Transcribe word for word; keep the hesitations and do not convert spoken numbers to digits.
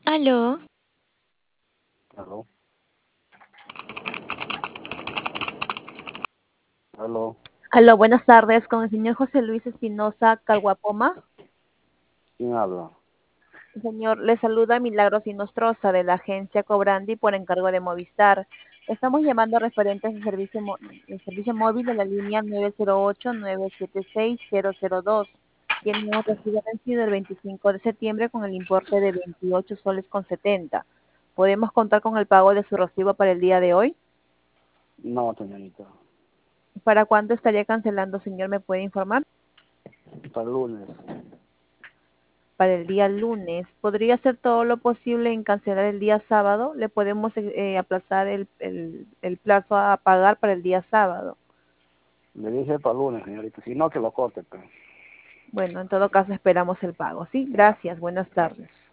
Aló, Aló, aló, Aló, buenas tardes, con el señor José Luis Espinosa Calguapoma. ¿quién habla? Señor, le saluda Milagros Inostroza de la agencia Cobrandi por encargo de Movistar. Estamos llamando referentes al servicio, mo- el servicio móvil de la línea nueve cero ocho, nueve siete seis, cero cero dos. Tiene un recibo vencido el veinticinco de septiembre con el importe de veintiocho soles con setenta. ¿Podemos contar con el pago de su recibo para el día de hoy? No, señorita, ¿Para cuándo estaría cancelando, señor? ¿Me puede informar? para el lunes. Para el día lunes. ¿Podría hacer todo lo posible en cancelar el día sábado? Le podemos eh, eh, aplazar el, el, el plazo a pagar para el día sábado. Le dije para el lunes, señorita, si no que lo corte, pues. Bueno, en todo caso esperamos el pago. Sí, gracias. Buenas tardes.